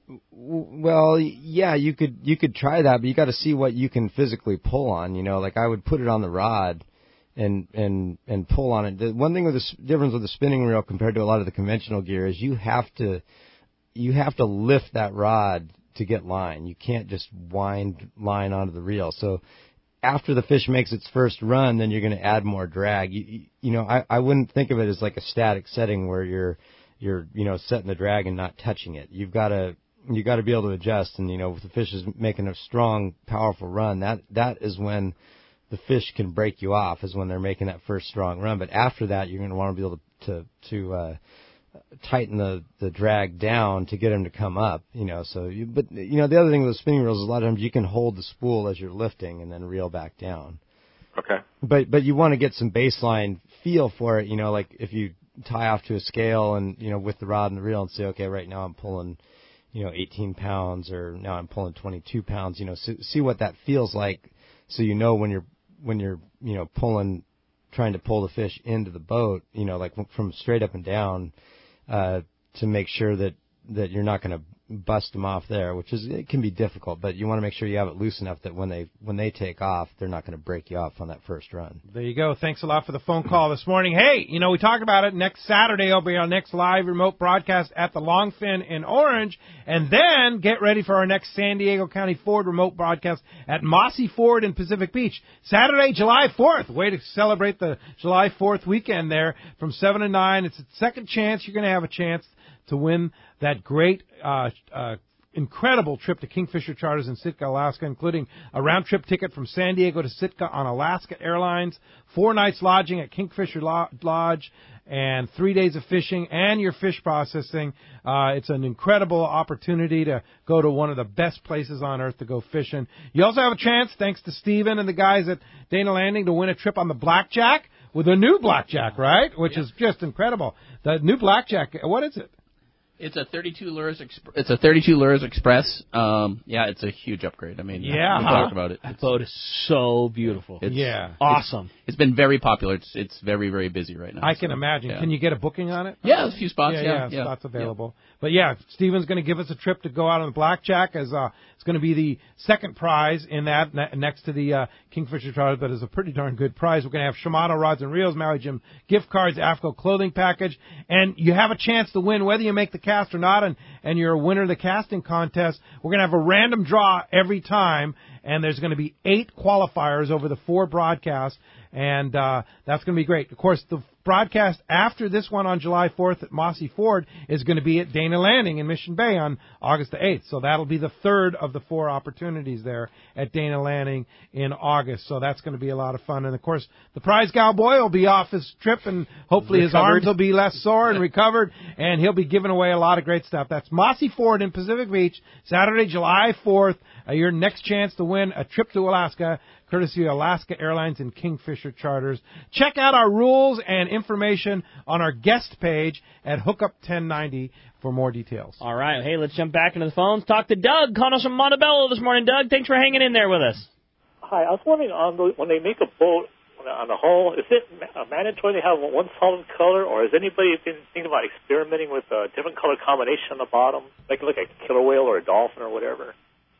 Well, yeah, you could you could try that, but you got to see what you can physically pull on. You know, like I would put it on the rod and and and pull on it. The one thing with the s- difference with the spinning reel compared to a lot of the conventional gear is you have to you have to lift that rod to get line. You can't just wind line onto the reel. So after the fish makes its first run, then you're going to add more drag. You, you, you know, I, I wouldn't think of it as like a static setting where you're, you're, you know, setting the drag and not touching it. You've got to, you got to be able to adjust. And, you know, if the fish is making a strong, powerful run, that, that is when the fish can break you off, is when they're making that first strong run. But after that, you're going to want to be able to, to, to, uh, tighten the, the drag down to get them to come up, you know, so you, but, you know, the other thing with the spinning reels is a lot of times you can hold the spool as you're lifting and then reel back down. Okay. But, but you want to get some baseline feel for it, you know, like if you tie off to a scale and, you know, with the rod and the reel and say, okay, right now I'm pulling, you know, eighteen pounds or now I'm pulling twenty-two pounds, you know, so, see what that feels like so you know when you're, when you're, you know, pulling, trying to pull the fish into the boat, you know, like from straight up and down, Uh, to make sure that, that you're not going to bust them off there, which is, it can be difficult, but you want to make sure you have it loose enough that when they, when they take off, they're not going to break you off on that first run. There you go. Thanks a lot for the phone call this morning. Hey, you know, we talked about it. Next Saturday will be our next live remote broadcast at the Longfin in Orange. And then get ready for our next San Diego County Ford remote broadcast at Mossy Ford in Pacific Beach. Saturday, July fourth. Way to celebrate the July fourth weekend there from seven to nine. It's a second chance. You're going to have a chance to win that great, uh, uh, incredible trip to Kingfisher Charters in Sitka, Alaska, including a round-trip ticket from San Diego to Sitka on Alaska Airlines, four nights lodging at Kingfisher Lodge, and three days of fishing and your fish processing. Uh, it's an incredible opportunity to go to one of the best places on earth to go fishing. You also have a chance, thanks to Steven and the guys at Dana Landing, to win a trip on the Blackjack with a new Blackjack, right? Which is just incredible. The new Blackjack, what is it? It's a thirty-two Lures. Exp- it's a thirty-two Lures Express. Um, yeah, it's a huge upgrade. I mean, yeah, we talked about it. That boat is so beautiful. It's, yeah, awesome. It's, it's been very popular. It's it's very very busy right now. I can so, imagine. Yeah. Can you get a booking on it? Yeah, a few spots. Yeah, Yeah, yeah, yeah spots available. Yeah. But yeah, Steven's going to give us a trip to go out on the Blackjack as uh, it's going to be the second prize in that ne- next to the uh, Kingfisher Charters, but it's a pretty darn good prize. We're going to have Shimano rods and reels, Maui Jim gift cards, AFCO clothing package, and you have a chance to win whether you make the cast or not, and and you're a winner of the casting contest. We're going to have a random draw every time, and there's going to be eight qualifiers over the four broadcasts, and uh, that's going to be great. Of course, the broadcast after this one on July fourth at Mossy Ford is going to be at Dana Landing in Mission Bay on August the eighth. So that'll be the third of the four opportunities there at Dana Landing in August. So that's going to be a lot of fun. And, of course, the prize gal boy will be off his trip, and hopefully recovered. His arms will be less sore and recovered, and he'll be giving away a lot of great stuff. That's Mossy Ford in Pacific Beach, Saturday, July fourth. Uh, your next chance to win a trip to Alaska, courtesy of Alaska Airlines and Kingfisher Charters. Check out our rules and information on our guest page at Hookup ten ninety for more details. All right. Hey, let's jump back into the phones. Talk to Doug, calling us from Montebello this morning. Doug, thanks for hanging in there with us. Hi. I was wondering, on the, when they make a boat on the hull, is it mandatory to have one solid color, or has anybody been thinking about experimenting with a different color combination on the bottom, like like a killer whale or a dolphin or whatever?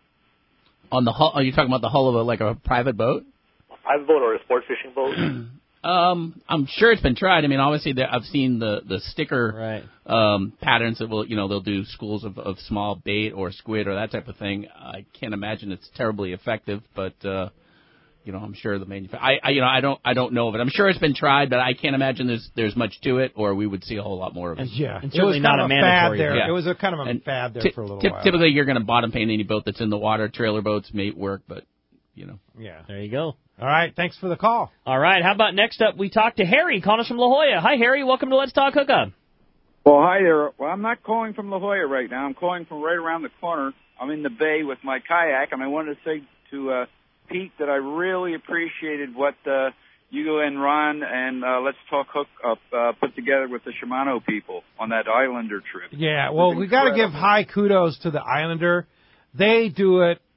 On the hull, are you talking about the hull of a, like a private boat? A private boat or a sport fishing boat? um, I'm sure it's been tried. I mean, obviously, there, I've seen the the sticker right. um, patterns that will, you know, they'll do schools of, of small bait or squid or that type of thing. I can't imagine it's terribly effective, but uh, you know, I'm sure the manufacturer. I, I, you know, I don't, I don't know of it. I'm sure it's been tried, but I can't imagine there's there's much to it, or we would see a whole lot more of it. And, yeah, and it was not kind a of a mandatory. fad there. Yeah. It was a kind of a and fad there t- for a little t- while. Typically, you're going to bottom paint any boat that's in the water. Trailer boats may work, but you know. Yeah. There you go. All right. Thanks for the call. All right. How about next up? We talk to Harry, calling us from La Jolla. Hi, Harry. Welcome to Let's Talk Hookup. Well, hi there. Well, I'm not calling from La Jolla right now. I'm calling from right around the corner. I'm in the bay with my kayak, and I wanted to say to uh, Pete that I really appreciated what uh, you and Ron and uh, Let's Talk Hookup uh, put together with the Shimano people on that Islander trip. Yeah, well, we got to give high kudos to the Islander. They do it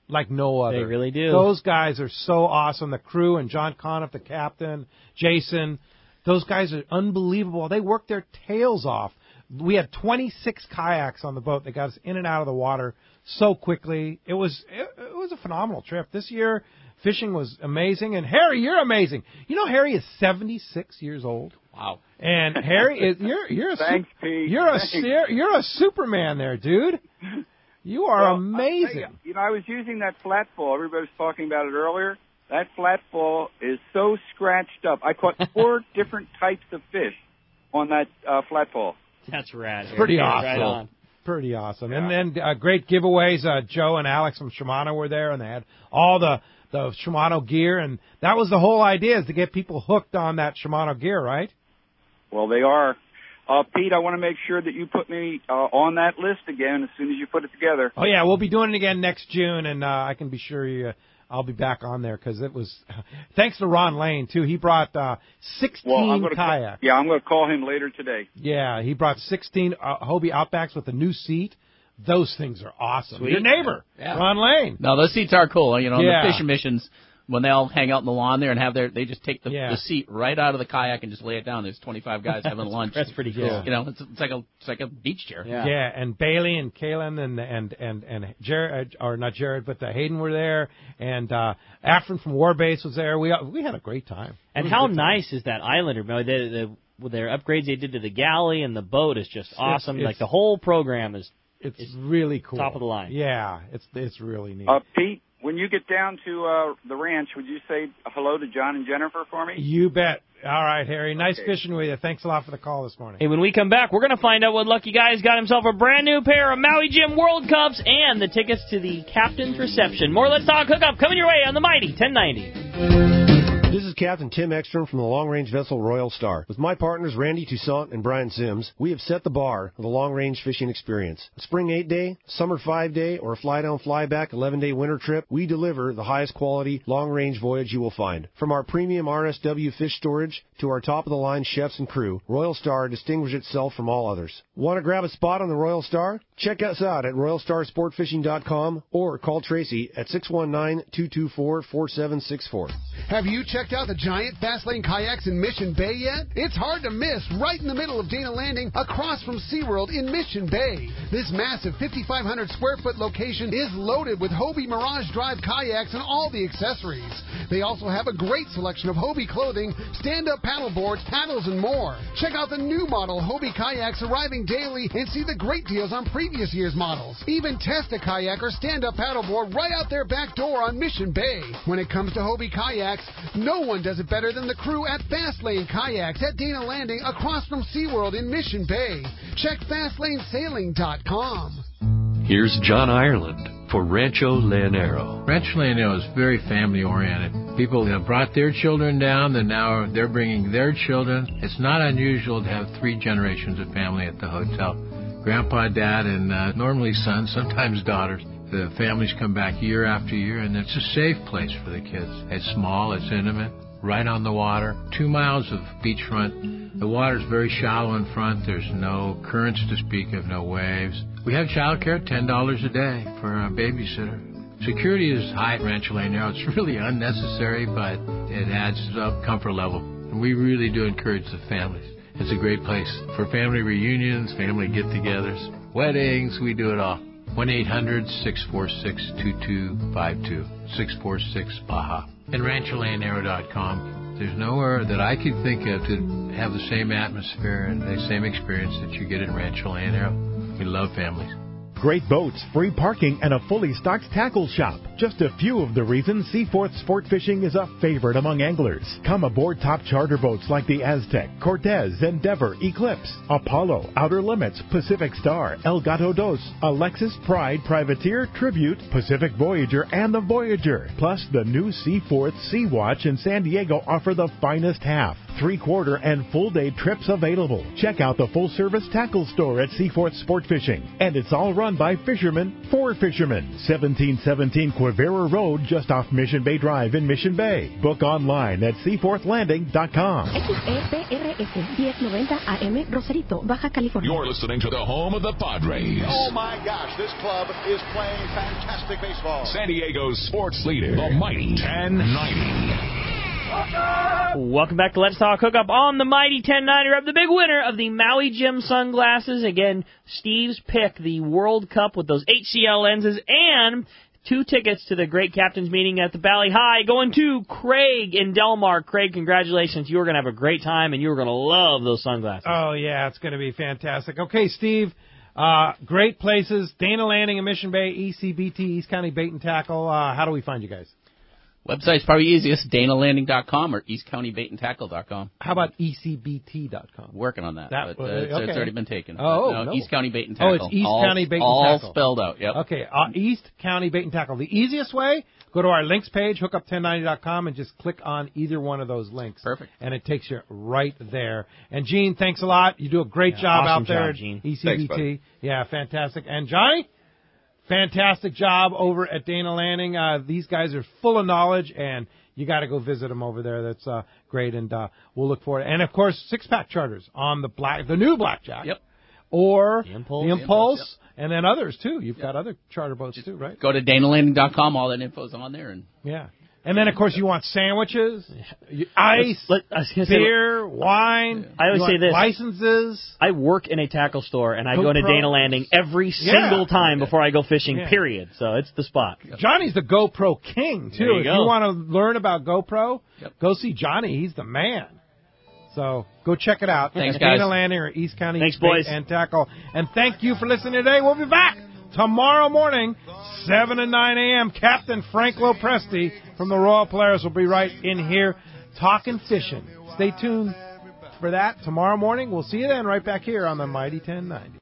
like no other. They really do. Those guys are so awesome. The crew and John Conniff, the captain, Jason, those guys are unbelievable. They work their tails off. We had twenty-six kayaks on the boat that got us in and out of the water so quickly. It was it, it was a phenomenal trip. This year, fishing was amazing. And Harry, you're amazing. You know, Harry is seventy-six years old. Wow. And Harry, is you're you're a Thanks, super, Pete. you're a Thanks. ser- you're a Superman there, dude. You are Well, amazing. I'll tell You, you know, I was using that flat ball. Everybody was talking about it earlier. That flat ball is so scratched up. I caught four different types of fish on that uh, flat ball. That's rad. Harry. Pretty Yeah, awesome. Right on. Pretty awesome. And then uh, great giveaways. Uh, Joe and Alex from Shimano were there, and they had all the, the Shimano gear. And that was the whole idea, is to get people hooked on that Shimano gear, right? Well, they are. Uh, Pete, I want to make sure that you put me uh, on that list again as soon as you put it together. Oh, yeah, we'll be doing it again next June, and uh, I can be sure you, uh, I'll be back on there, because it was – thanks to Ron Lane, too. He brought uh, sixteen Well, I'm gonna kayaks. Call, yeah, I'm going to call him later today. Yeah, he brought sixteen uh, Hobie Outbacks with a new seat. Those things are awesome. Sweet. Your neighbor, Yeah. Ron Lane. No, those seats are cool. You know, Yeah. the fishing missions, when they all hang out in the lawn there and have their, they just take the, Yeah. the seat right out of the kayak and just lay it down. There's twenty-five guys having lunch. That's pretty cool. Yeah. You know, it's, it's like a it's like a beach chair. Yeah. and Bailey and Kalen and and and and Jared, or not Jared, but uh, Hayden were there, and uh, Afrin from Warbase was there. We we had a great time. And It was how a good time. nice is that Islander? The, the, with their upgrades they did to the galley and the boat is just awesome. it's- like the whole program is It's is really cool. top of the line. Yeah, it's it's really neat. Uh, Pete, when you get down to uh, the ranch, would you say hello to John and Jennifer for me? You bet. All right, Harry. Nice Okay. fishing with you. Thanks a lot for the call this morning. Hey, when we come back, we're going to find out what lucky guy's got himself a brand new pair of Maui Jim World Cups and the tickets to the captain's reception. More Let's Talk Hookup coming your way on the Mighty ten ninety. This is Captain Tim Ekstrom from the long-range vessel Royal Star. With my partners Randy Toussaint and Brian Sims, we have set the bar for the long-range fishing experience. A spring eight-day, summer five-day, or a fly-down, fly-back eleven-day winter trip, we deliver the highest quality long-range voyage you will find. From our premium R S W fish storage to our top-of-the-line chefs and crew, Royal Star distinguishes itself from all others. Want to grab a spot on the Royal Star? Check us out at royal star sport fishing dot com or call Tracy at six one nine, two two four, four seven six four. Have you checked out the giant Fast Lane kayaks in Mission Bay yet? It's hard to miss, right in the middle of Dana Landing, across from SeaWorld in Mission Bay. This massive fifty-five hundred square foot location is loaded with Hobie Mirage Drive kayaks and all the accessories. They also have a great selection of Hobie clothing, stand-up paddle boards, paddles, and more. Check out the new model Hobie kayaks arriving daily and see the great deals on previous year's models. Even test a kayak or stand-up paddleboard right out their back door on Mission Bay. When it comes to Hobie kayaks, no one does it better than the crew at Fast Lane Kayaks at Dana Landing across from SeaWorld in Mission Bay. Check fast lane sailing dot com. Here's John Ireland for Rancho Leonero. Rancho Leonero is very family-oriented. People have brought their children down, and now they're bringing their children. It's not unusual to have three generations of family at the hotel. Grandpa, Dad, and uh, normally sons, sometimes daughters. The families come back year after year, and it's a safe place for the kids. It's small, it's intimate, right on the water, two miles of beachfront. The water's very shallow in front. There's no currents to speak of, no waves. We have childcare, ten dollars a day for a babysitter. Security is high at Rancho Leonero. It's really unnecessary, but it adds up comfort level. And we really do encourage the families. It's a great place for family reunions, family get-togethers, weddings. We do it all. one eight hundred, six four six, two two five two, six four six, B A H A. And rancho leonero dot com. There's nowhere that I could think of to have the same atmosphere and the same experience that you get at Rancho Leonero. We love families. Great boats, free parking, and a fully stocked tackle shop. Just a few of the reasons Seaforth Sport Fishing is a favorite among anglers. Come aboard top charter boats like the Aztec, Cortez, Endeavor, Eclipse, Apollo, Outer Limits, Pacific Star, El Gato Dos, Alexis, Pride, Privateer, Tribute, Pacific Voyager, and the Voyager. Plus, the new Seaforth Sea Watch in San Diego offer the finest half, three-quarter, and full-day trips available. Check out the full-service tackle store at Seaforth Sport Fishing. And it's all run by fishermen for fishermen. seventeen seventeen Quebec Rivera Road just off Mission Bay Drive in Mission Bay. Book online at seaforth landing dot com. X E P R S ten ninety A M Rosarito, Baja California. You're listening to the home of the Padres. Oh my gosh, this club is playing fantastic baseball. San Diego's sports leader, the Mighty ten ninety. Welcome back to Let's Talk Hookup on the Mighty ten ninety. The big winner of the Maui Jim sunglasses. Again, Steve's pick, the World Cup with those H C L lenses, and two tickets to the Great Captains meeting at the Valley High going to Craig in Del Mar. Craig, congratulations. You are going to have a great time, and you are going to love those sunglasses. Oh, yeah, it's going to be fantastic. Okay, Steve, uh, great places. Dana Landing in Mission Bay, E C B T, East County Bait and Tackle. Uh, how do we find you guys? Website's probably easiest, dana landing dot com or east county bait and tackle dot com. How about E C B T dot com? Working on that, that but uh, it's, okay. it's already been taken. Oh, no, no. East County Bait and Tackle. Oh, it's East all, County Bait and all Tackle. All spelled out, yep. Okay, uh, East County Bait and Tackle. The easiest way, go to our links page, hookup ten ninety dot com, and just click on either one of those links. Perfect. And it takes you right there. And, Gene, thanks a lot. You do a great yeah, job awesome out there job, at Gene. E C B T. Thanks, yeah, fantastic. And, Johnny? Fantastic job over at Dana Landing. Uh, these guys are full of knowledge, and you got to go visit them over there. That's uh, great, and uh, we'll look forward. And of course, six-pack charters on the black, the new Blackjack. Yep. Or the Impulse, the Impulse, Impulse, yep. and then others too. You've yep. got other charter boats Just too, right? Go to dana landing dot com. All that info's on there, and yeah. And then, of course, you want sandwiches, ice, Let, I was gonna beer, say, wine. I always you say want this. Licenses. I work in a tackle store, and I go to GoPros. Dana Landing every Yeah. single time before I go fishing, Yeah. period. So it's the spot. Johnny's the GoPro king, too. There you if go. you want to learn about GoPro, Yep. go see Johnny. He's the man. So go check it out. Thanks, at guys. Dana Landing or East County Thanks, Bait boys. and Tackle. And thank you for listening today. We'll be back tomorrow morning, seven to nine a.m. Captain Frank Lopresti from the Royal Polaris will be right in here talking fishing. Stay tuned for that tomorrow morning. We'll see you then right back here on the Mighty ten ninety.